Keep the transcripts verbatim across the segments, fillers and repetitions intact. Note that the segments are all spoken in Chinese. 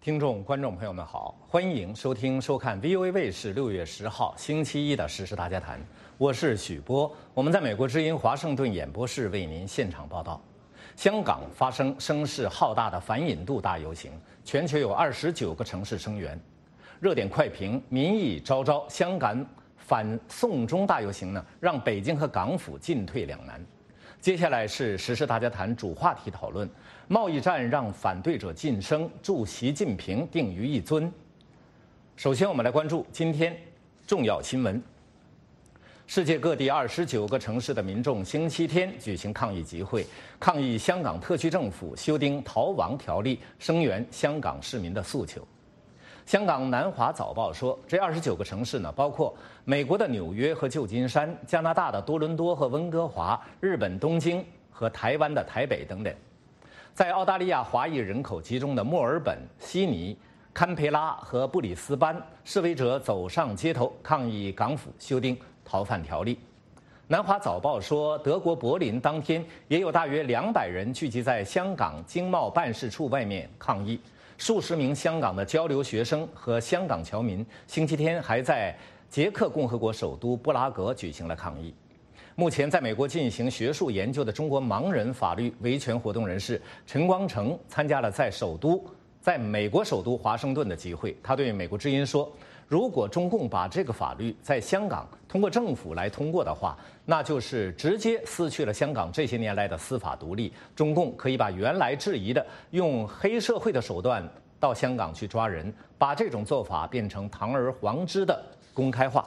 听众、观众朋友们好，欢迎收听、收看 V O A 卫视六月十号星期一的时事大家谈，我是许波，我们在美国之音华盛顿演播室为您现场报道。香港发生声势浩大的反引渡大游行，全球有二十九个城市声援。热点快评：民意昭昭，香港反送中大游行呢，让北京和港府进退两难。接下来是时事大家谈主话题讨论：贸易战让反对者晋升，助习近平定于一尊。首先，我们来关注今天重要新闻。世界各地二十九个城市的民众星期天举行抗议集会，抗议香港特区政府修订逃亡条例，声援香港市民的诉求。香港南华早报说，这二十九个城市呢，包括美国的纽约和旧金山、加拿大的多伦多和温哥华、日本东京和台湾的台北等等。在澳大利亚华裔人口集中的墨尔本、悉尼、堪培拉和布里斯班，示威者走上街头抗议港府修订逃犯条例。南华早报说，德国柏林当天也有大约两百人聚集在香港经贸办事处外面抗议。数十名香港的交流学生和香港侨民星期天还在捷克共和国首都布拉格举行了抗议。目前在美国进行学术研究的中国盲人法律维权活动人士陈光诚参加了在首都在美国首都华盛顿的集会。他对美国之音说，如果中共把这个法律在香港通过政府来通过的话，那就是直接撕去了香港这些年来的司法独立。中共可以把原来质疑的用黑社会的手段到香港去抓人，把这种做法变成堂而皇之的公开化。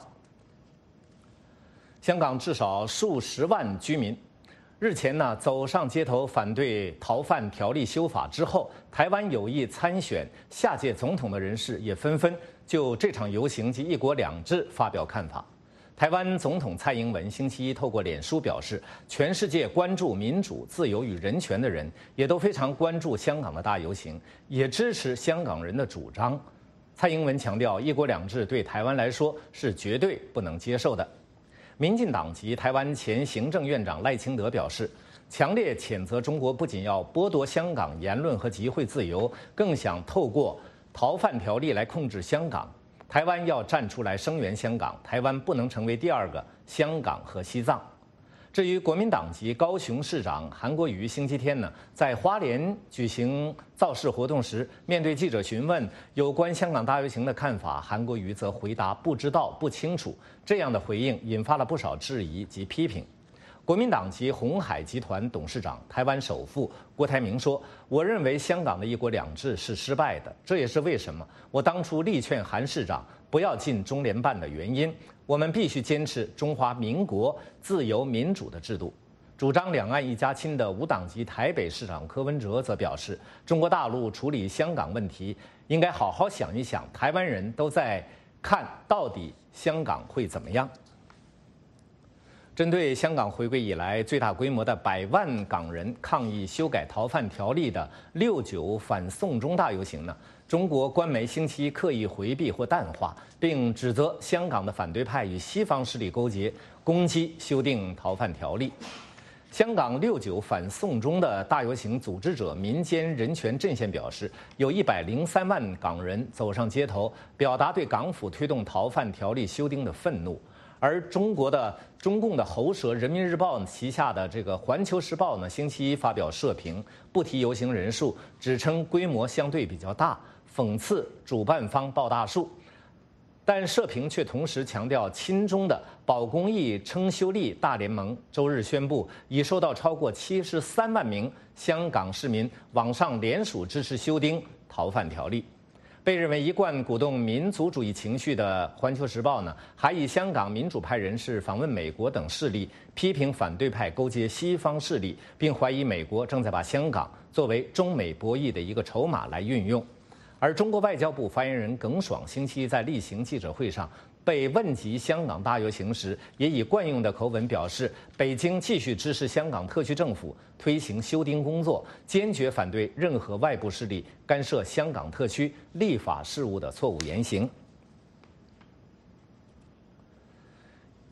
香港至少数十万居民日前呢走上街头反对逃犯条例修法之后，台湾有意参选下届总统的人士也纷纷就这场游行及一国两制发表看法。台湾总统蔡英文星期一透过脸书表示，全世界关注民主、自由与人权的人也都非常关注香港的大游行，也支持香港人的主张。蔡英文强调，一国两制对台湾来说是绝对不能接受的。民进党籍台湾前行政院长赖清德表示，强烈谴责中国不仅要剥夺香港言论和集会自由，更想透过逃犯条例来控制香港。台湾要站出来声援香港，台湾不能成为第二个香港和西藏。至于国民党籍高雄市长韩国瑜，星期天呢在花莲举行造势活动时，面对记者询问有关香港大游行的看法，韩国瑜则回答不知道、不清楚。这样的回应引发了不少质疑及批评。国民党籍鸿海集团董事长、台湾首富郭台铭说，我认为香港的一国两制是失败的，这也是为什么我当初力劝韩市长不要进中联办的原因。我们必须坚持中华民国自由民主的制度。主张两岸一家亲的无党籍台北市长柯文哲则表示，中国大陆处理香港问题应该好好想一想，台湾人都在看到底香港会怎么样。针对香港回归以来最大规模的百万港人抗议修改逃犯条例的六九反送中大游行呢，中国官媒星期一刻意回避或淡化，并指责香港的反对派与西方势力勾结，攻击修订逃犯条例。香港六九反送中的大游行组织者民间人权阵线表示，有一百零三万港人走上街头，表达对港府推动逃犯条例修订的愤怒。而中国的中共的喉舌《人民日报》旗下的这个《环球时报》呢，星期一发表社评，不提游行人数，只称规模相对比较大，讽刺主办方抱大树。但社评却同时强调，亲中的保公益称修例大联盟周日宣布，已收到超过七十三万名香港市民网上联署支持修订逃犯条例。被认为一贯鼓动民族主义情绪的《环球时报》呢，还以香港民主派人士访问美国等事例，批评反对派勾结西方势力，并怀疑美国正在把香港作为中美博弈的一个筹码来运用。而中国外交部发言人耿爽星期一在例行记者会上被问及香港大游行时，也以惯用的口吻表示，北京继续支持香港特区政府推行修订工作，坚决反对任何外部势力干涉香港特区立法事务的错误言行。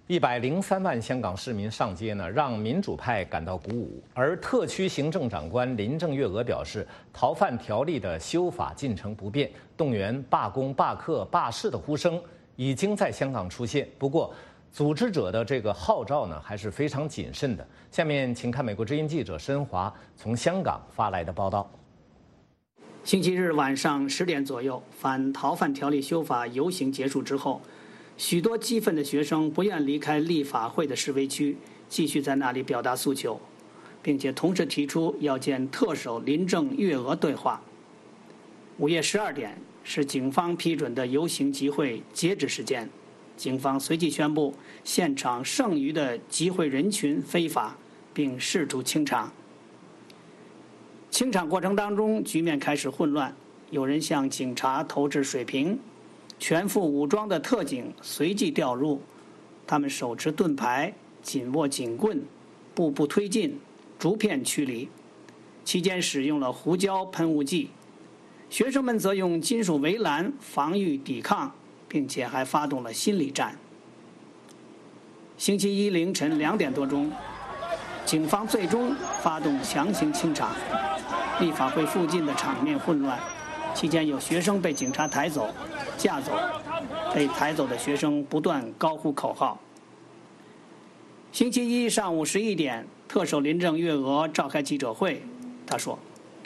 一百零三万香港市民上街呢，让民主派感到鼓舞。而特区行政长官林郑月娥表示，逃犯条例的修法进程不变，动员罢工、罢课、罢市的呼声已经在香港出现。不过，组织者的这个号召呢，还是非常谨慎的。下面请看美国之音记者申华从香港发来的报道。 星期日晚上十点左右，反逃犯条例修法游行结束之后，许多激愤的学生不愿离开立法会的示威区，继续在那里表达诉求，并且同时提出要见特首林郑月娥对话。午夜十二点是警方批准的游行集会截止时间，警方随即宣布现场剩余的集会人群非法，并试图清场。清场过程当中，局面开始混乱，有人向警察投掷水瓶。全副武装的特警随即调入，他们手持盾牌，紧握警棍，步步推进，逐片驱离。期间使用了胡椒喷雾剂，学生们则用金属围栏防御抵抗，并且还发动了心理战。星期一凌晨两点多钟，警方最终发动强行清场，立法会附近的场面混乱。期间有学生被警察抬走、架走，被抬走的学生不断高呼口号。星期一上午十一点，特首林郑月娥召开记者会，她说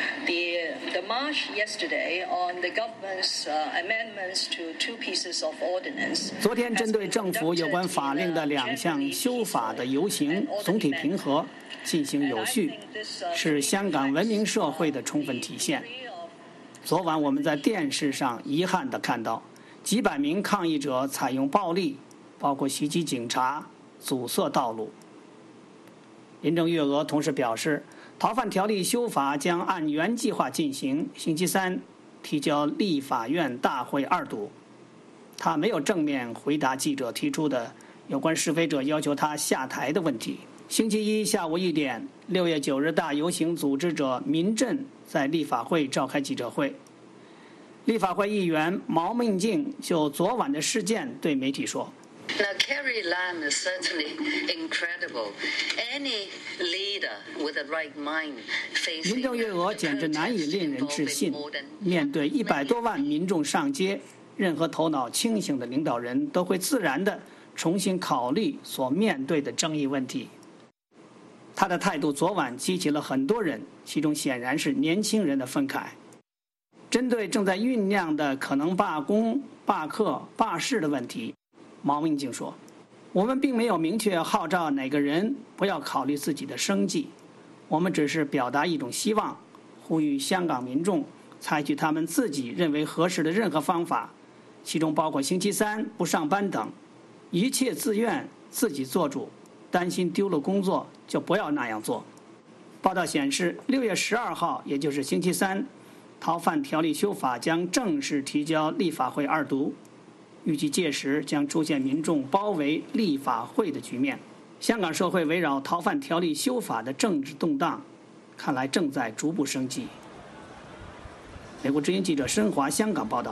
The, the march yesterday on the government's uh, amendments to two pieces of ordinance. 昨天针对政府有关法令的两项修法的游行总体平和，进行有序，是香港文明社会的充分体现。昨晚我们在电视上遗憾地看到，几百名抗议者采用暴力，包括袭击警察、阻塞道路。林郑月娥同时表示，逃犯条例修法将按原计划进行，星期三提交立法院大会二读。他没有正面回答记者提出的有关示威者要求他下台的问题。星期一下午一点，六月九日大游行组织者民阵在立法会召开记者会。立法会议员毛孟静就昨晚的事件对媒体说 Now, Carrie Lam is certainly incredible. Any leader with a right mind facing 林郑月娥简直难以令人置信。面对一百多万民众上街，任何头脑清醒的领导人都会自然地重新考虑所面对的争议问题。他的态度昨晚激起了很多人，其中显然是年轻人的愤慨。针对正在酝酿的可能罢工、罢课、罢市的问题，毛孟静说：“我们并没有明确号召哪个人不要考虑自己的生计，我们只是表达一种希望，呼吁香港民众采取他们自己认为合适的任何方法，其中包括星期三不上班等，一切自愿自己做主。担心丢了工作就不要那样做。”报道显示，六月十二号，也就是星期三，逃犯条例修法将正式提交立法会二读。预计届时将出现民众包围立法会的局面。香港社会围绕逃犯条例修法的政治动荡，看来正在逐步升级。美国之音记者申华香港报道。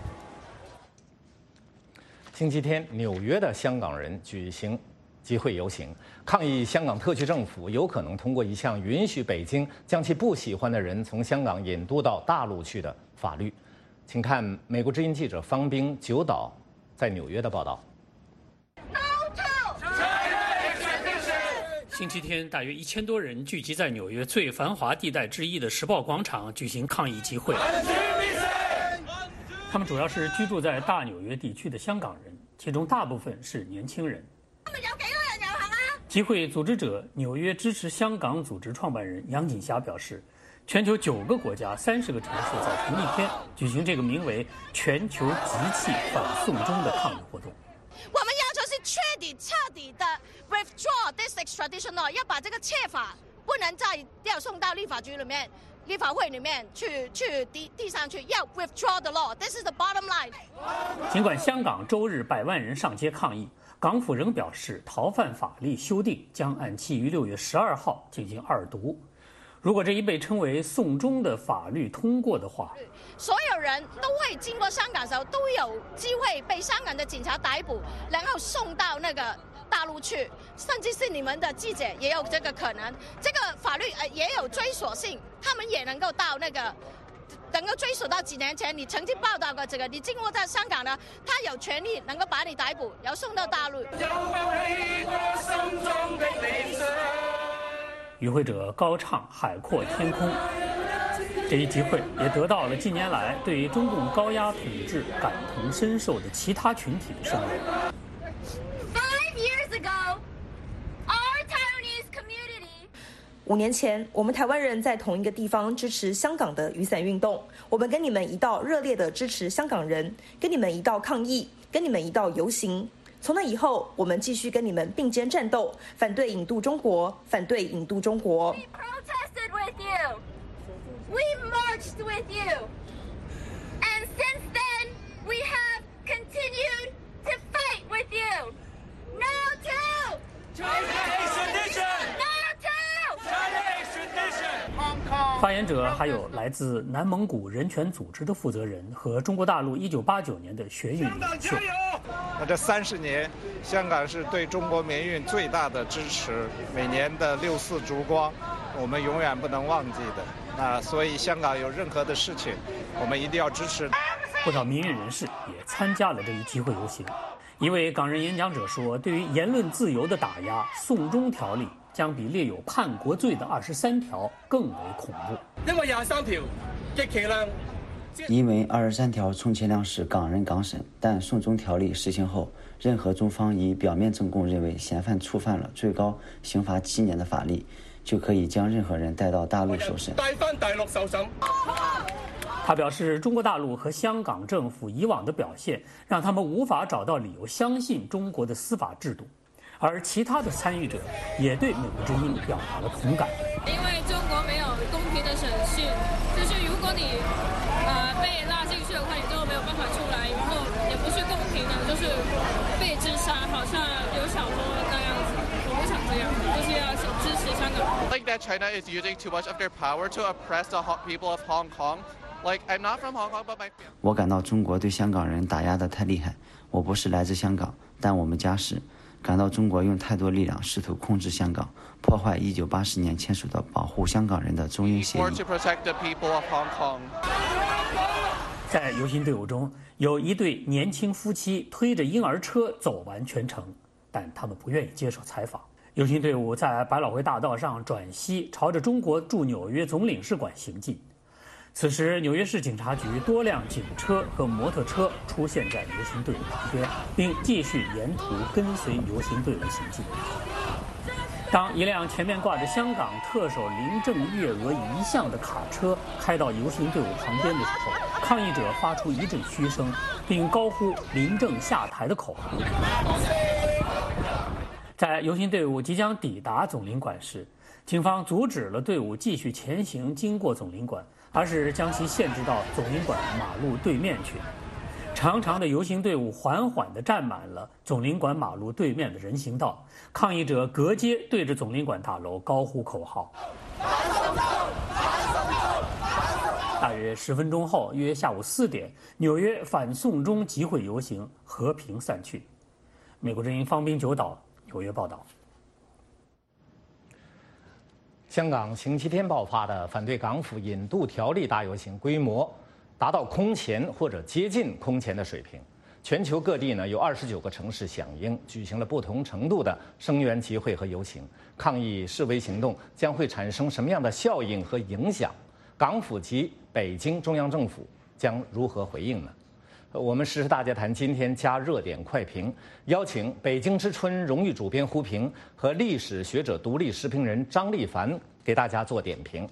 星期天，纽约的香港人举行集会游行，抗议香港特区政府有可能通过一项允许北京将其不喜欢的人从香港引渡到大陆去的法律。请看美国之音记者方冰九岛在纽约的报道。 星期天，大约一千多人聚集在纽约最繁华地带之一的时报广场举行抗议集会。他们主要是居住在大纽约地区的香港人，其中大部分是年轻人。 有幾個人遊行啊？ 集會組織者紐約支持香港組織創辦人楊景霞表示，全球九個國家、三十個城市在同一天舉行這個名為“全球集氣反送中”的抗議活動。 我們要求是徹底、徹底的 withdraw this extradition law， 要把這個撤法不能再要送到立法局裡面、立法會裡面去去遞遞上去，要 withdraw the law。This is the bottom line。 儘管香港周日百萬人上街抗議，港府仍表示逃犯法律修訂將按期於六月十二號進行二讀。如果這一被稱為送中的法律通過的話， 所有人都會經過香港的時候都有機會被香港的警察逮捕，然後送到那個大大陆去，甚至是你们的记者也有这个可能。这个法律呃也有追索性，他们也能够到那个。能够追溯到几年前，你曾经报道过这个，你经过在香港呢，他有权利能够把你逮捕，然后送到大陆。 与会者高唱《海阔天空》，这一集会也得到了近年来对中共高压统治感同身受的其他群体的声援。 Five years ago, our Taiwanese community. 五年前，我们台湾人在同一个地方支持香港的雨伞运动，我们跟你们一道热烈的支持香港人，跟你们一道抗议，跟你们一道游行。从那以后，我们继续跟你们并肩战斗，反对引渡中国，反对引渡中国。 We protested with you. We marched with you. And since then, we have continued to fight with you. Now too. China extradition. Now too. China extradition. Hong Kong. 发言者还有来自南蒙古人权组织的负责人和中国大陆一九八九年的学运领袖。 那这三十年，香港是对中国民运最大的支持。每年的六四烛光，我们永远不能忘记的。那所以，香港有任何的事情，我们一定要支持。 不少民运人士也参加了这一集会游行。一位港人演讲者说：“对于言论自由的打压，送中条例将比列有叛国罪的二十三条更为恐怖。 因為廿三條極其量。 因为二十三条充其量是港人港审，但送中条例实行后，任何中方以表面证供认为嫌犯触犯了最高刑罚七年的法律，就可以将任何人带到大陆受审。 帶返大陸受審。 他表示，中国大陆和香港政府以往的表现，让他们无法找到理由相信中国的司法制度，而其他的参与者也对美国之音表达了同感。 因为中国没有公平的审讯，就是如果你。 呃，被拉进去的话，你就没有办法出来，然后也不是公平的，就是被自杀，好像有小说那样子。我不想这样，就是要支持香港。 I think that China is using too much of their power to oppress the people of Hong Kong. Like I'm not from Hong Kong, but my. 我感到中国对香港人打压得太厉害。我不是来自香港，但我们家是。感到中国用太多力量试图控制香港，破坏一九八十年签署的保护香港人的中英协议。 在游行队伍中，有一对年轻夫妻推着婴儿车走完全程，但他们不愿意接受采访。游行队伍在百老汇大道上转西，朝着中国驻纽约总领事馆行进。此时，纽约市警察局多辆警车和摩托车出现在游行队伍旁边，并继续沿途跟随游行队伍行进。当一辆前面挂着香港特首林郑月娥遗像的卡车开到游行队伍旁边的时候，抗议者发出一阵嘘声，并高呼“林郑下台”的口号。在游行队伍即将抵达总领馆时，警方阻止了队伍继续前行经过总领馆，而是将其限制到总领馆马路对面去。长长的游行队伍缓缓地站满了总领馆马路对面的人行道，抗议者隔街对着总领馆大楼高呼口号。大约十分钟后，约下午四点，纽约反送中集会游行和平散去。美国之音方斌九岛纽约报道。 香港星期天爆发的反对港府引渡条例大游行规模达到空前或者接近空前的水平，全球各地呢有二十九个城市响应，举行了不同程度的声援集会和游行。抗议示威行动将会产生什么样的效应和影响？港府及北京中央政府将如何回应呢？我们时事大家谈今天加热点快评，邀请北京之春荣誉主编胡平和历史学者、独立时评人张立凡给大家做点评。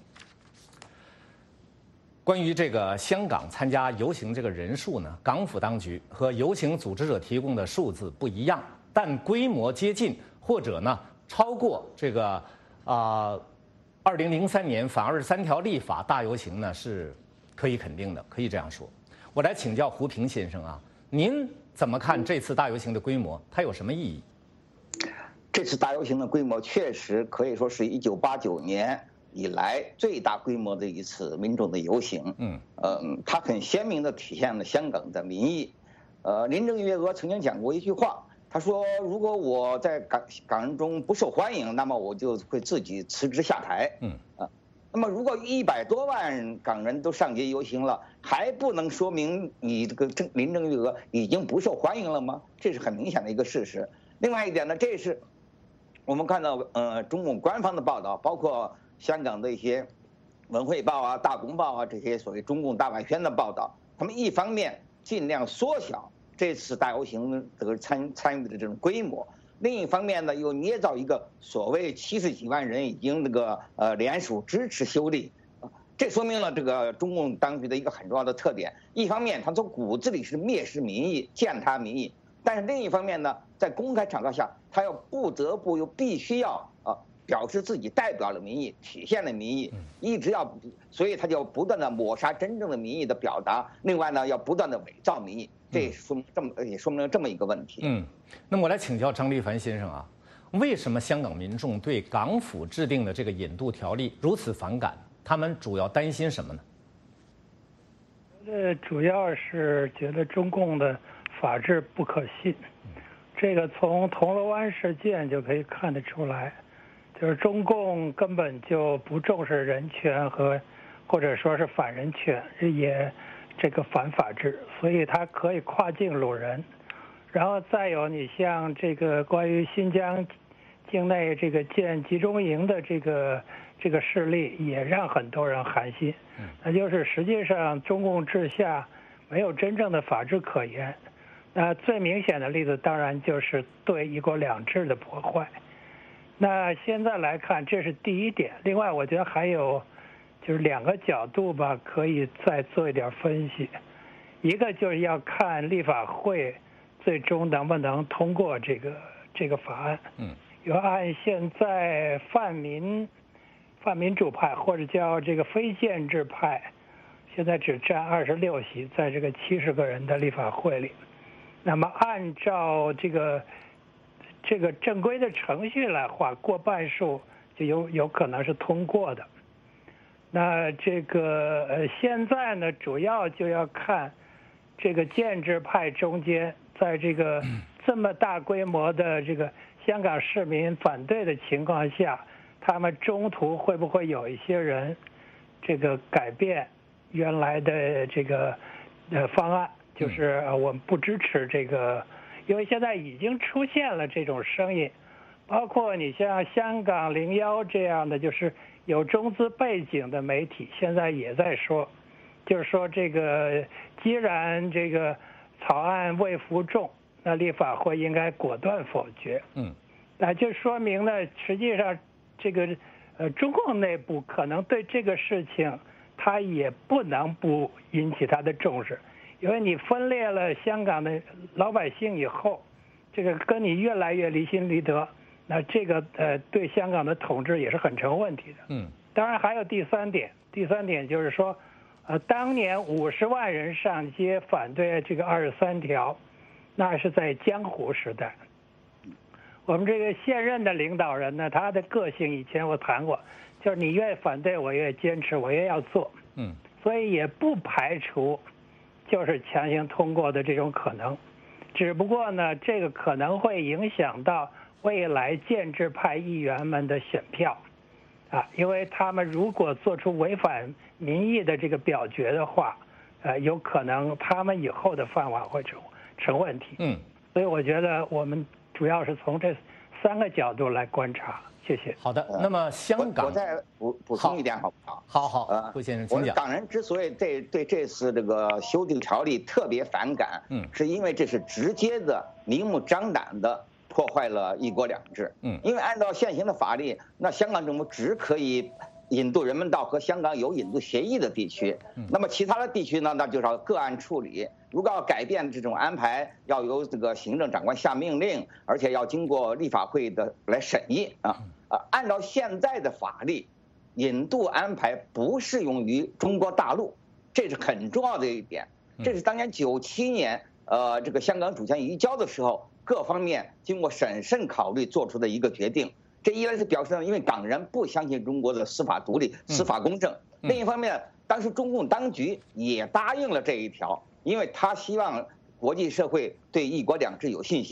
关于这个香港参加游行这个人数呢，港府当局和游行组织者提供的数字不一样，但规模接近或者呢超过这个啊二零零三年反二十三条立法大游行呢是可以肯定的，可以这样说。我来请教胡平先生啊，您怎么看这次大游行的规模？它有什么意义？ 这次大游行的规模确实可以说是一九八九年以来最大规模的一次民众的游行。嗯，呃，它很鲜明地体现了香港的民意。呃，林郑月娥曾经讲过一句话， 他说，如果我在港港人中不受欢迎，那么我就会自己辞职下台。嗯啊，那么如果一百多万港人都上街游行了，还不能说明你这个郑林郑月娥已经不受欢迎了吗？这是很明显的一个事实。另外一点呢，这是我们看到呃中共官方的报道，包括香港的一些文汇报啊、大公报啊这些所谓中共大外宣的报道，他们一方面尽量缩小这次大游行这个参参与的这种规模，另一方面呢又捏造一个所谓七十几万人已经这个呃联署支持修例，这说明了这个中共当局的一个很重要的特点。一方面他从骨子里是蔑视民意、践踏民意，但是另一方面呢，在公开场合下，他要不得不又必须要啊表示自己代表了民意，体现了民意，一直要，所以他就不断的抹杀真正的民意的表达。另外呢，要不断的伪造民意，这也说明这么也说明了这么一个问题。 嗯，那么我来请教张立凡先生啊，为什么香港民众对港府制定的这个引渡条例如此反感？他们主要担心什么呢？ 呃，主要是觉得中共的法治不可信，这个从铜锣湾事件就可以看得出来。就是中共根本就不重视人权和，或者说是反人权，也这个反法治，所以它可以跨境掳人。然后再有，你像这个关于新疆境内这个建集中营的这个这个事例，也让很多人寒心。那就是实际上中共治下没有真正的法治可言。那最明显的例子当然就是对一国两制的破坏。那现在来看，这是第一点。另外，我觉得还有就是两个角度吧，可以再做一点分析。一个就是要看立法会最终能不能通过这个这个法案。嗯，要按现在泛民、泛民主派或者叫这个非建制派，现在只占二十六席，在这个七十个人的立法会里。那么按照这个。这个正规的程序来话，过半数就有有可能是通过的。那这个呃，现在呢，主要就要看这个建制派中间，在这个这么大规模的这个香港市民反对的情况下，他们中途会不会有一些人这个改变原来的这个呃方案，就是我们不支持这个。因为现在已经出现了这种声音，包括你像香港零幺这样的，就是有中资背景的媒体，现在也在说，就是说这个既然这个草案未服众，那立法会应该果断否决。嗯，那就说明呢，实际上这个呃中共内部可能对这个事情，他也不能不引起他的重视。因为你分裂了香港的老百姓以后，这个跟你越来越离心离德，那这个呃对香港的统治也是很成问题的。嗯，当然还有第三点，第三点就是说，呃，当年五十万人上街反对这个二十三条，那是在江湖时代。我们这个现任的领导人呢，他的个性以前我谈过，就是你越反对我越坚持，我越要做。嗯，所以也不排除。就是强行通过的这种可能，只不过呢，这个可能会影响到未来建制派议员们的选票，啊，因为他们如果做出违反民意的这个表决的话，呃，有可能他们以后的饭碗会成成问题。嗯，所以我觉得我们主要是从这三个角度来观察。谢谢。 好的，那么香港， 我再补补充一点好不好？ 好好，呃，顾先生，请讲。 港人之所以对对这次这个修订条例特别反感，嗯，是因为这是直接的、明目张胆的破坏了一国两制。嗯，因为按照现行的法律，那香港政府只可以引渡人们到和香港有引渡协议的地区，嗯，那么其他的地区呢，那就是要个案处理。如果要改变这种安排，要由这个行政长官下命令，而且要经过立法会的来审议啊。呃，按照现在的法律，引渡安排不适用于中国大陆，这是很重要的一点。这是当年九七年，呃，这个香港主权移交的时候，各方面经过审慎考虑做出的一个决定。这一来是表示，因为港人不相信中国的司法独立、司法公正；另一方面，当时中共当局也答应了这一条，因为他希望国际社会对一国两制有信心。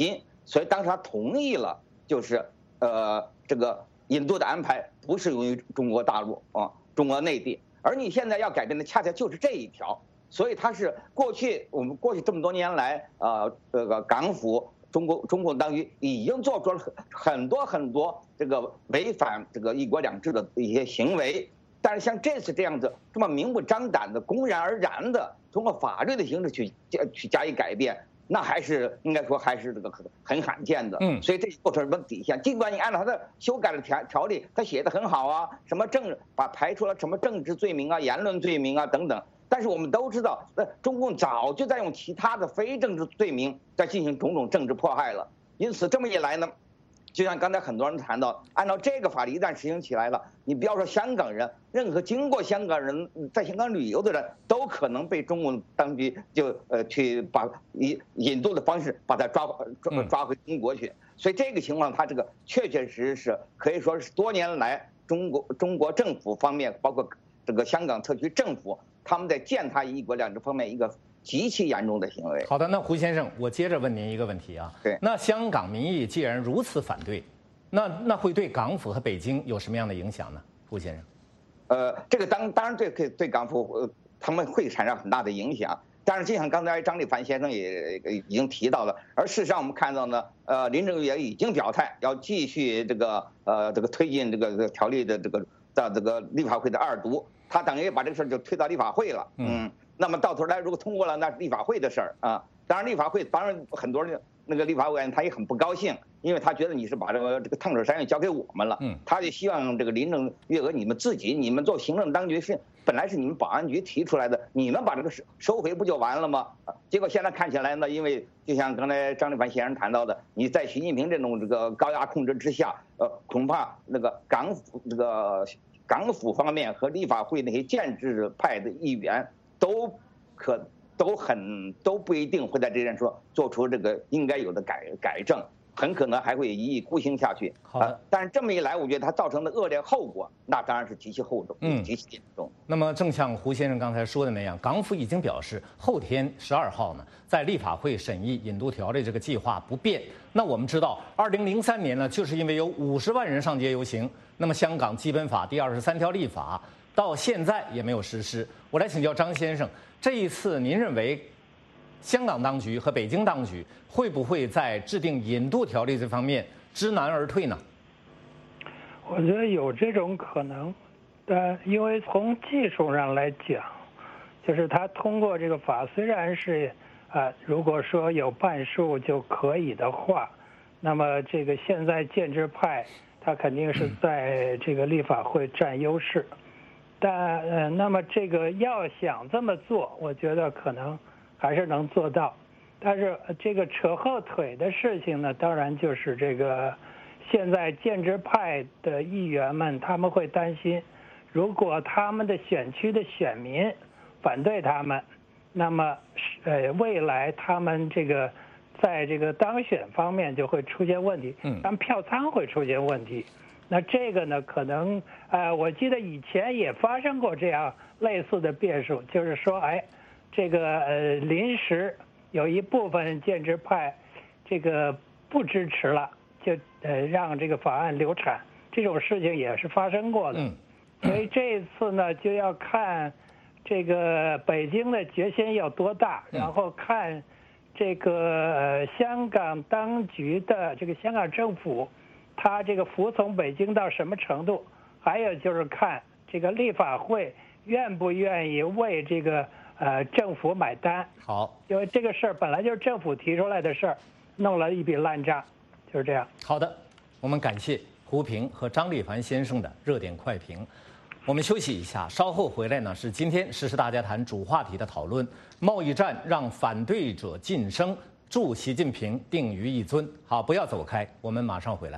所以当时他同意了，就是呃这个引渡的安排不适用于中国大陆啊，中国内地。而你现在要改变的恰恰就是这一条，所以它是过去我们过去这么多年来，呃，这个港府中国中共当局已经做出了很多很多这个违反这个一国两制的一些行为，但是像这次这样子这么明目张胆的、公然而然的通过法律的形式去去加以改变，那还是应该说还是这个很很罕见的。嗯，所以这构成什么底线？尽管你按照他的修改的条条例，他写的很好啊，什么政把排除了什么政治罪名啊、言论罪名啊等等。但是我们都知道，那中共早就在用其他的非政治罪名在进行种种政治迫害了。因此这么一来呢，就像刚才很多人谈到，按照这个法律一旦实行起来了，你不要说香港人，任何经过香港人在香港旅游的人都可能被中共当局就呃去把以引渡的方式把他抓抓抓回中国去。所以这个情况，他这个确确实实是可以说是多年来中国中国政府方面，包括这个香港特区政府，他们在践踏一国两制方面一个极其严重的行为。 好的，那胡先生，我接着问您一个问题啊。 对， 那香港民意既然如此反对，那那会对港府和北京有什么样的影响呢？胡先生， 呃，这个当当然对对对港府呃他们会产生很大的影响。但是就像刚才张立凡先生也已经提到了，而事实上我们看到呢，呃，林郑月娥已经表态要继续这个呃这个推进这个这个条例的这个到这个立法会的二读，他等于把这个事儿就推到立法会了。嗯，那么到头来如果通过了，那是立法会的事儿啊。当然立法会当然很多人那个立法委员他也很不高兴，因为他觉得你是把这个这个烫手山芋交给我们了。嗯，他就希望这个林郑月娥你们自己，你们做行政当局是本来是你们保安局提出来的，你们把这个收收回不就完了吗？结果现在看起来呢，因为就像刚才张立凡先生谈到的，你在习近平这种这个高压控制之下，呃，恐怕那个港府这个港府方面和立法会那些建制派的议员都可。都很都不一定会在这件事做出这个应该有的改改正，很可能还会一意孤行下去。 好的， 但是这么一来，我觉得它造成的恶劣后果，那当然是极其厚重，嗯，极其严重。 那么，正像胡先生刚才说的那样，港府已经表示，后天十二号呢，在立法会审议引渡条例这个计划不变。那我们知道，二零零三年呢，就是因为有五十万人上街游行，那么香港基本法第二十三条立法到现在也没有实施。我来请教张先生。这一次，您认为香港当局和北京当局会不会在制定引渡条例这方面知难而退呢？ 我觉得有这种可能，但因为从技术上来讲，就是他通过这个法虽然是啊、呃，如果说有半数就可以的话，那么这个现在建制派他肯定是在这个立法会占优势。但呃，那么这个要想这么做，我觉得可能还是能做到。但是这个扯后腿的事情呢，当然就是这个现在建制派的议员们他们会担心，如果他们的选区的选民反对他们，那么呃未来他们这个在这个当选方面就会出现问题，嗯，他们票仓会出现问题。那这个呢，可能呃，我记得以前也发生过这样类似的变数，就是说，哎，这个呃临时有一部分建制派这个不支持了，就呃让这个法案流产，这种事情也是发生过的。嗯，所以这一次呢，就要看这个北京的决心有多大，然后看这个呃香港当局的这个香港政府。他这个服从北京到什么程度？还有就是看这个立法会愿不愿意为这个呃政府买单。 好， 因为这个事儿本来就是政府提出来的事儿，弄了一笔烂账，就是这样。 好的，我们感谢胡平和张立凡先生的热点快评。我们休息一下，稍后回来呢是今天时事大家谈主话题的讨论：贸易战让反对者晋升，助习近平定于一尊。好，不要走开，我们马上回来。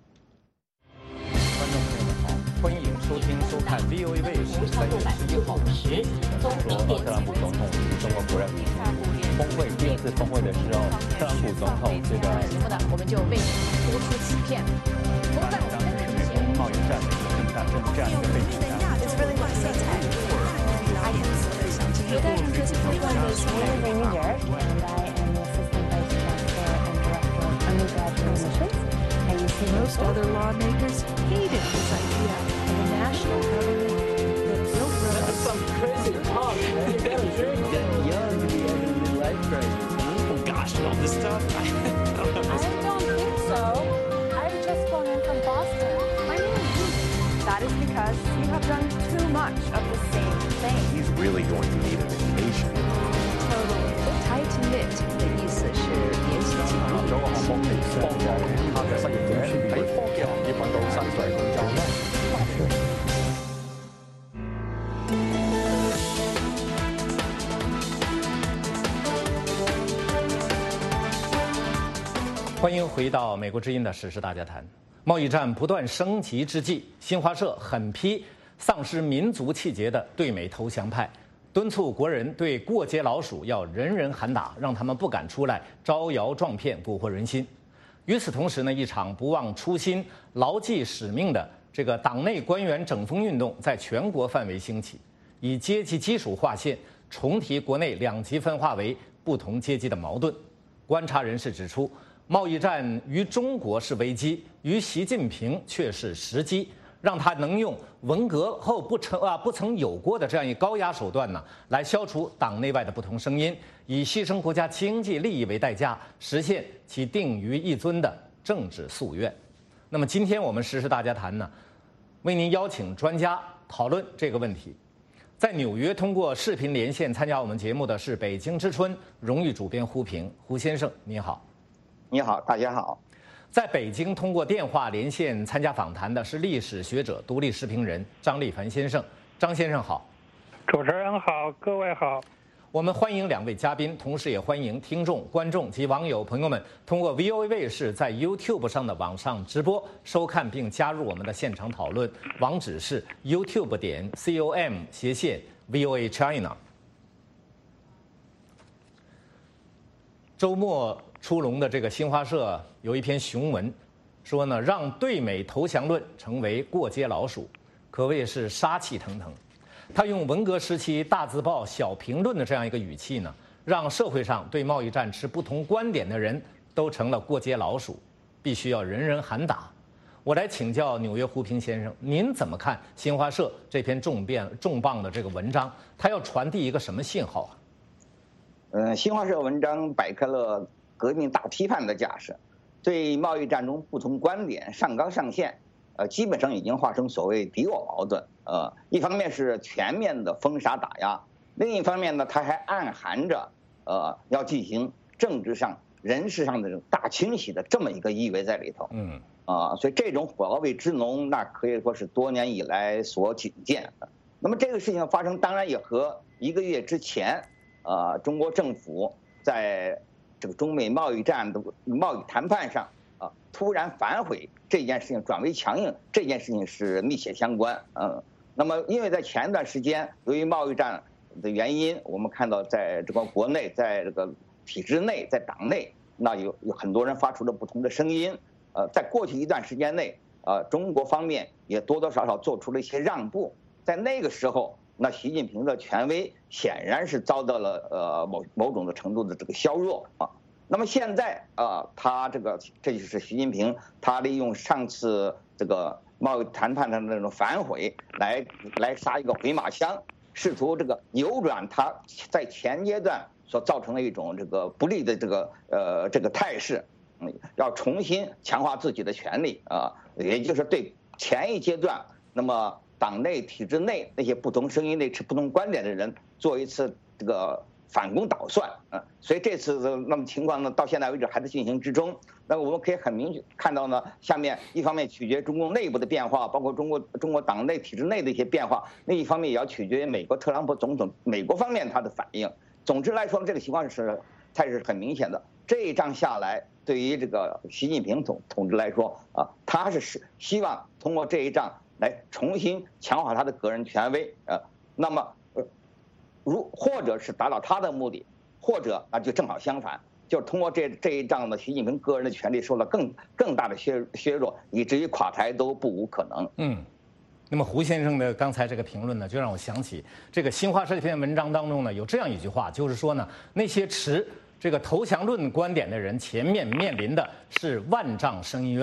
观众朋友们好，欢迎收听收看 V O A 卫视三月十一号时，说特朗普总统与中国国人峰会第二次峰会的时候，特朗普总统这个节目呢，我们就为您播出此片。当时是美国贸易战正在正这样一个背景下。 有带上科技互换的全员的 leader，and I am the assistant vice chancellor and director of For most other lawmakers hated this idea of a national government that built roads. That's some crazy talk, man. You gotta drink. Getting young to be having a midlife crisis. Oh gosh, all this stuff. I don't know. I don't think so. I've just flown in from Boston. My name is Ruth. That is because you have done too much of the same thing. He's really going to need a vacation. Totally. Tight knit 的意思是联系紧密。 咗個項目嚟幫助其他嘅失業者喺科技行業揾到新嘅工作咧。 欢迎回到美国之音的时事大家谈。贸易战不断升级之际，新华社狠批丧失民族气节的对美投降派，敦促国人对过街老鼠要人人喊打，让他们不敢出来招摇撞骗，蛊惑人心。与此同时呢，一场不忘初心、牢记使命的这个党内官员整风运动在全国范围兴起，以阶级基础划线，重提国内两极分化为不同阶级的矛盾。观察人士指出，贸易战于中国是危机，于习近平却是时机，让他能用文革后不曾啊不曾有过的这样一高压手段呢，来消除党内外的不同声音，以牺牲国家经济利益为代价，实现其定于一尊的政治夙愿。那么今天我们时事大家谈呢，为您邀请专家讨论这个问题。在纽约通过视频连线参加我们节目的是北京之春荣誉主编胡平，胡先生你好。 你好，大家好。 在北京通过电话连线参加访谈的是历史学者、独立时评人张立凡先生。张先生好。 主持人好，各位好。 我们欢迎两位嘉宾，同时也欢迎听众、观众及网友朋友们通过 V O A 卫视在 YouTube 上的网上直播收看并加入我们的现场讨论。网址是 YouTube 点 com 斜线 V O A China。周末出笼的这个新华社有一篇雄文，说呢，让对美投降论成为过街老鼠，可谓是杀气腾腾。他用文革时期大字报小评论的这样一个语气呢，让社会上对贸易战持不同观点的人都成了过街老鼠，必须要人人喊打。我来请教纽约胡平先生，您怎么看新华社这篇重变重磅的这个文章？它要传递一个什么信号啊？ 嗯，新华社文章摆开了革命大批判的架势，对贸易战中不同观点上纲上线，呃，基本上已经化成所谓敌我矛盾。呃，一方面是全面的封杀打压，另一方面呢，它还暗含着呃要进行政治上、人事上的这种大清洗的这么一个意味在里头。 嗯， 啊、呃，所以这种火药味之浓，那可以说是多年以来所仅见的。那么这个事情发生，当然也和一个月之前，呃，中国政府在这个中美贸易战的贸易谈判上啊，突然反悔这件事情，转为强硬这件事情是密切相关。嗯，那么因为在前一段时间，由于贸易战的原因，我们看到在这个国内，在这个体制内，在党内，那有有很多人发出了不同的声音。呃，在过去一段时间内，呃，中国方面也多多少少做出了一些让步。在那个时候，那习近平的权威显然是遭到了呃某某种的程度的这个削弱啊。那么现在啊、呃，他这个这就是习近平，他利用上次这个贸易谈判的那种反悔，来来杀一个回马枪，试图这个扭转他在前阶段所造成的一种这个不利的这个呃这个态势，嗯，要重新强化自己的权利啊、呃，也就是对前一阶段那么党内体制内那些不同声音、那持不同观点的人做一次这个反攻倒算啊，所以这次的那么情况呢，到现在为止还在进行之中。那么我们可以很明确看到呢，下面一方面取决中共内部的变化，包括中国中国党内体制内的一些变化；另一方面也要取决于美国特朗普总统美国方面他的反应。总之来说，这个情况是才是很明显的。这一仗下来，对于这个习近平统统治来说啊，他是是希望通过这一仗来重新强化他的个人权威啊。那么呃，如或者是达到他的目的，或者啊就正好相反，就是通过这这一仗呢，习近平个人的权利受到更更大的削削弱，以至于垮台都不无可能。 嗯。那么胡先生的刚才这个评论呢，就让我想起这个新华社这篇文章当中呢，有这样一句话，就是说呢，那些持这个投降论观点的人，前面面临的是万丈深渊。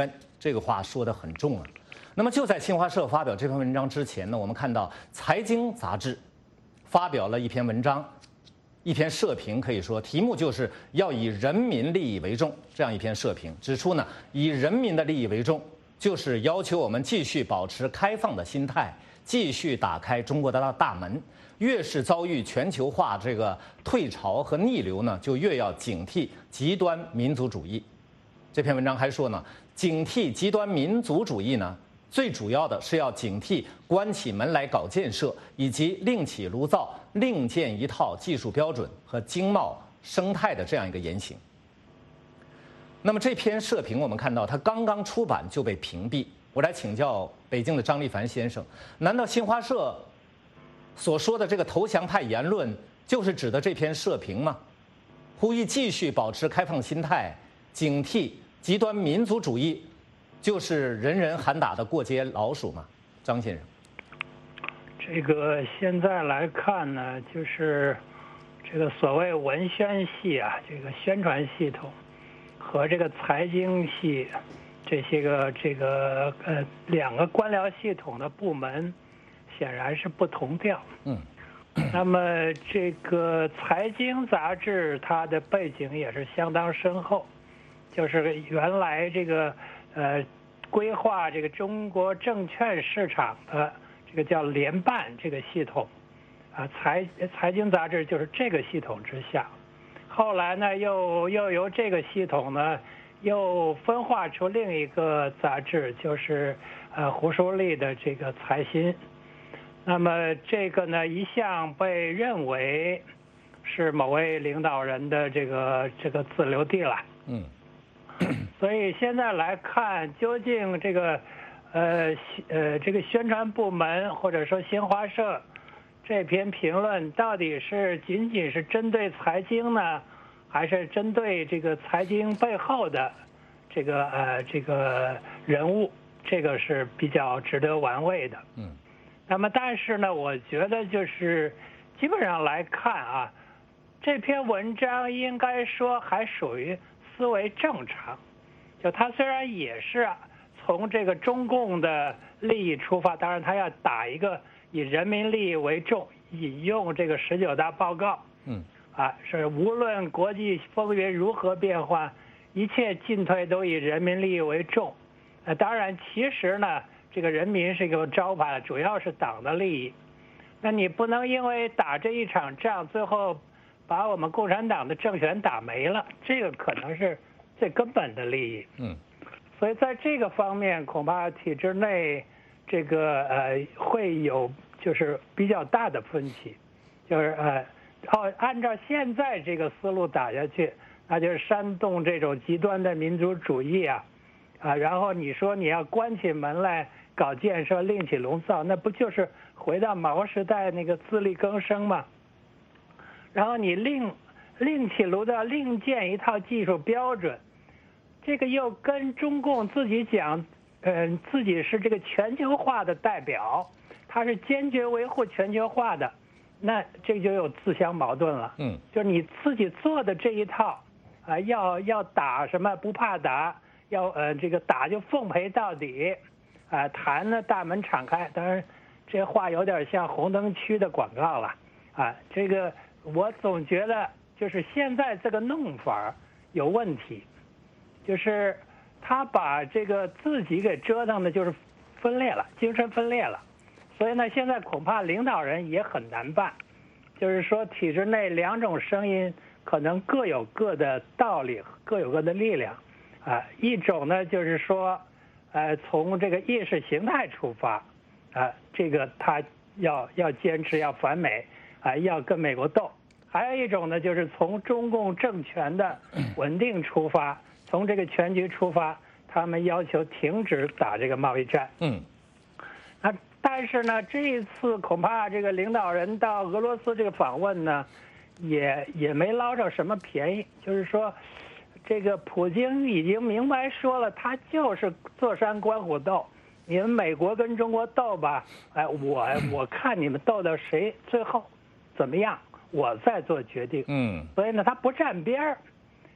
这个话说得很重啊。那么就在新华社发表这篇文章之前呢，我们看到《财经》杂志发表了一篇文章，一篇社评，可以说题目就是要以人民利益为重。这样一篇社评指出呢，以人民的利益为重，就是要求我们继续保持开放的心态，继续打开中国的大门。越是遭遇全球化这个退潮和逆流呢，就越要警惕极端民族主义。这篇文章还说呢，警惕极端民族主义呢，最主要的是要警惕关起门来搞建设，以及另起炉灶、另建一套技术标准和经贸生态的这样一个言行。那么这篇社评我们看到，它刚刚出版就被屏蔽。我来请教北京的张立凡先生，难道新华社所说的这个投降派言论就是指的这篇社评吗？呼吁继续保持开放心态，警惕极端民族主义，就是人人喊打的过街老鼠吗？张先生， 这个现在来看呢，就是这个所谓文宣系啊，这个宣传系统和这个财经系这些个这个呃两个官僚系统的部门显然是不同调。 嗯， 那么这个财经杂志它的背景也是相当深厚，就是原来这个呃规划这个中国证券市场的这个叫联办这个系统啊，财财经杂志就是这个系统之下。后来呢，又又由这个系统呢，又分化出另一个杂志，就是呃胡舒立的这个财新。那么这个呢，一向被认为是某位领导人的这个这个自留地了。 嗯。 所以现在来看，究竟这个呃呃这个宣传部门或者说新华社这篇评论到底是仅仅是针对财经呢，还是针对这个财经背后的这个呃这个人物？这个是比较值得玩味的。 嗯。 那么但是呢，我觉得就是基本上来看啊，这篇文章应该说还属于思维正常。就他虽然也是从这个中共的利益出发，当然他要打一个以人民利益为重，引用这个十九大报告， 嗯， 啊，是无论国际风云如何变幻，一切进退都以人民利益为重。呃，当然，其实呢，这个人民是一个招牌，主要是党的利益。那你不能因为打这一场仗，最后把我们共产党的政权打没了，这个可能是最根本的利益。 嗯， 所以在这个方面，恐怕体制内这个呃会有就是比较大的分歧，就是呃，哦，按照现在这个思路打下去，那就是煽动这种极端的民族主义啊，啊，然后你说你要关起门来搞建设，另起炉灶，那不就是回到毛时代那个自力更生吗？然后你另另起炉灶，另建一套技术标准，这个又跟中共自己讲，嗯、呃，自己是这个全球化的代表，他是坚决维护全球化的，那这就有自相矛盾了。 嗯， 就是你自己做的这一套，啊、呃，要要打什么不怕打，要呃这个打就奉陪到底，啊、呃，谈呢大门敞开。当然，这话有点像红灯区的广告了，啊，这个我总觉得就是现在这个弄法有问题。就是他把这个自己给折腾的，就是分裂了，精神分裂了，所以呢，现在恐怕领导人也很难办。就是说，体制内两种声音可能各有各的道理，各有各的力量，啊，一种呢就是说，呃，从这个意识形态出发，啊，这个他要要坚持要反美，啊，要跟美国斗；还有一种呢，就是从中共政权的稳定出发。从这个全局出发，他们要求停止打这个贸易战。 嗯， 啊，但是呢，这一次恐怕这个领导人到俄罗斯这个访问呢，也也没捞着什么便宜。就是说，这个普京已经明白说了，他就是坐山观虎斗。你们美国跟中国斗吧，哎，我我看你们斗到谁最后怎么样，我再做决定。 嗯， 所以呢，他不站边儿。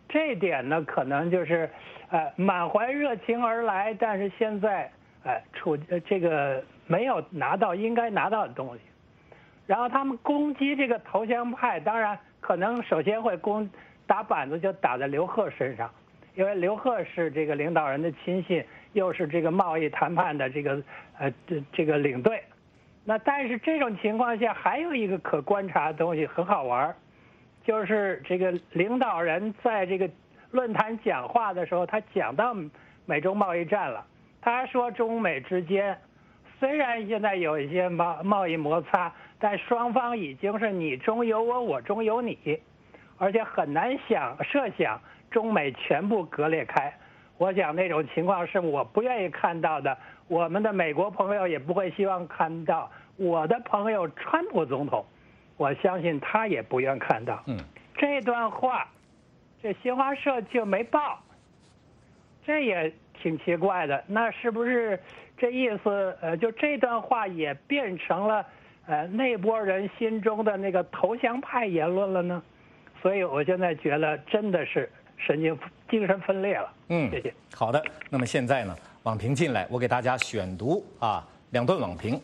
这一点呢，可能就是，呃，满怀热情而来，但是现在，呃，处这个没有拿到应该拿到的东西。然后他们攻击这个投降派，当然可能首先会攻打板子就打在刘鹤身上，因为刘鹤是这个领导人的亲信，又是这个贸易谈判的这个呃这这个领队。那但是这种情况下还有一个可观察的东西很好玩，就是这个领导人在这个论坛讲话的时候，他讲到美中贸易战了。他说中美之间虽然现在有一些贸贸易摩擦，但双方已经是你中有我，我中有你，而且很难想设想中美全部割裂开。我想那种情况是我不愿意看到的，我们的美国朋友也不会希望看到，我的朋友川普总统，我相信他也不愿看到。 嗯， 这段话，这新华社就没报，这也挺奇怪的。那是不是这意思？呃，就这段话也变成了呃那波人心中的那个投降派言论了呢？所以我现在觉得真的是神经精神分裂了。 嗯， 谢谢。 好的，那么现在呢，网评进来，我给大家选读啊两段网评。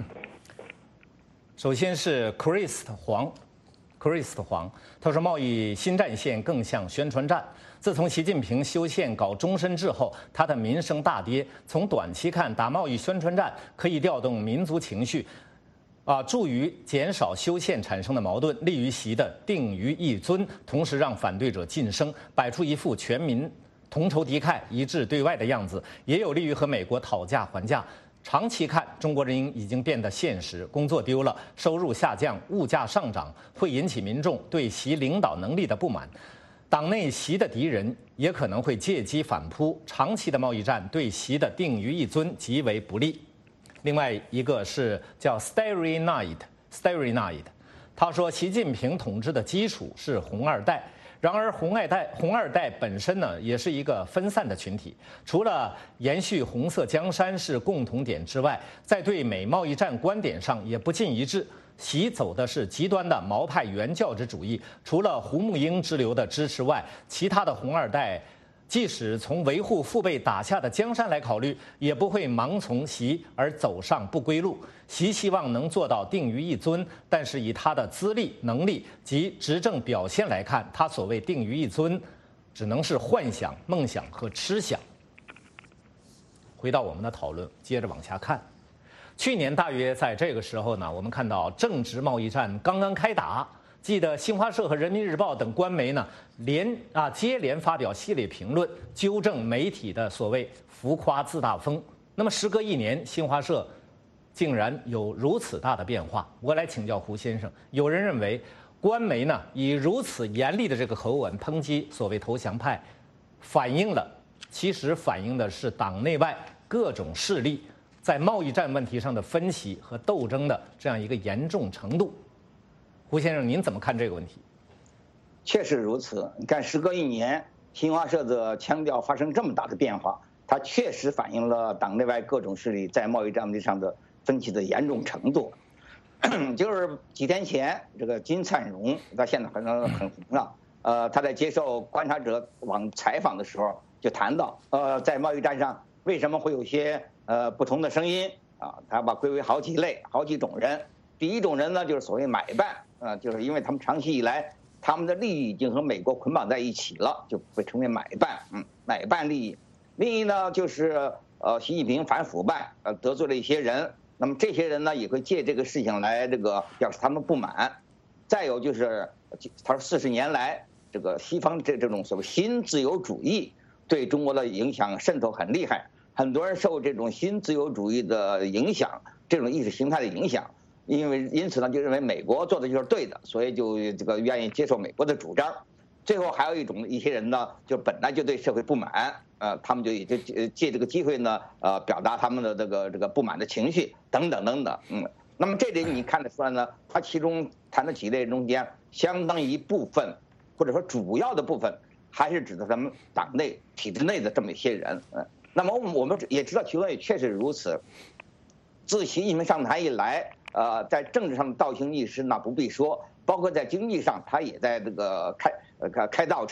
首先是 Chris 黄 ，Chris 黄，他说贸易新战线更像宣传战。自从习近平修宪搞终身制后，他的名声大跌。从短期看，打贸易宣传战可以调动民族情绪，啊，助于减少修宪产生的矛盾，利于习的定于一尊，同时让反对者晋升，摆出一副全民同仇敌忾、一致对外的样子，也有利于和美国讨价还价。长期看，中国人民已经变得现实，工作丢了，收入下降，物价上涨，会引起民众对习领导能力的不满。党内习的敌人也可能会借机反扑，长期的贸易战对习的定于一尊极为不利。另外一个是叫 Starry Night，Starry Night， 他说习近平统治的基础是红二代。然而，红二代红二代本身呢，也是一个分散的群体。除了延续红色江山是共同点之外，在对美贸易战观点上也不尽一致。习走的是极端的毛派原教旨主义，除了胡木英之流的支持外，其他的红二代即使从维护父辈打下的江山来考虑，也不会盲从习而走上不归路。习希望能做到定于一尊，但是以他的资历、能力及执政表现来看，他所谓定于一尊，只能是幻想、梦想和痴想。回到我们的讨论，接着往下看。去年大约在这个时候呢，我们看到正值贸易战刚刚开打。记得新华社和人民日报等官媒呢，连啊接连发表系列评论，纠正媒体的所谓浮夸自大风。那么时隔一年，新华社竟然有如此大的变化。我来请教胡先生，有人认为官媒呢以如此严厉的这个口吻抨击所谓投降派，反映了其实反映的是党内外各种势力在贸易战问题上的分歧和斗争的这样一个严重程度。胡先生，您怎么看这个问题？ 确实如此。你看，时隔一年，新华社的腔调发生这么大的变化，它确实反映了党内外各种势力在贸易战问题上的分歧的严重程度。就是几天前，这个金灿荣，他现在很很红了。呃，他在接受观察者网采访的时候就谈到，呃，在贸易战上为什么会有些呃不同的声音啊？他把归为好几类、好几种人。第一种人呢，就是所谓买办。啊，就是因为他们长期以来，他们的利益已经和美国捆绑在一起了，就被称为买办，嗯，买办利益。另一呢，就是呃，习近平反腐败，呃，得罪了一些人，那么这些人呢，也会借这个事情来这个表示他们不满。再有就是，他说四十年来，这个西方这这种所谓新自由主义对中国的影响渗透很厉害，很多人受这种新自由主义的影响，这种意识形态的影响。因为因此呢，就认为美国做的就是对的，所以就这个愿意接受美国的主张。最后还有一种一些人呢，就本来就对社会不满，呃，他们就也就借这个机会呢，呃，表达他们的这个这个不满的情绪等等等等，嗯。那么这里你看得出来呢，他其中谈的几类中间，相当一部分或者说主要的部分，还是指的咱们党内体制内的这么一些人，嗯。那么我们也知道，其中也确实如此。自习近平上台以来，呃，在政治上的倒行逆施那不必说，包括在经济上，他也在这个开呃开开倒车，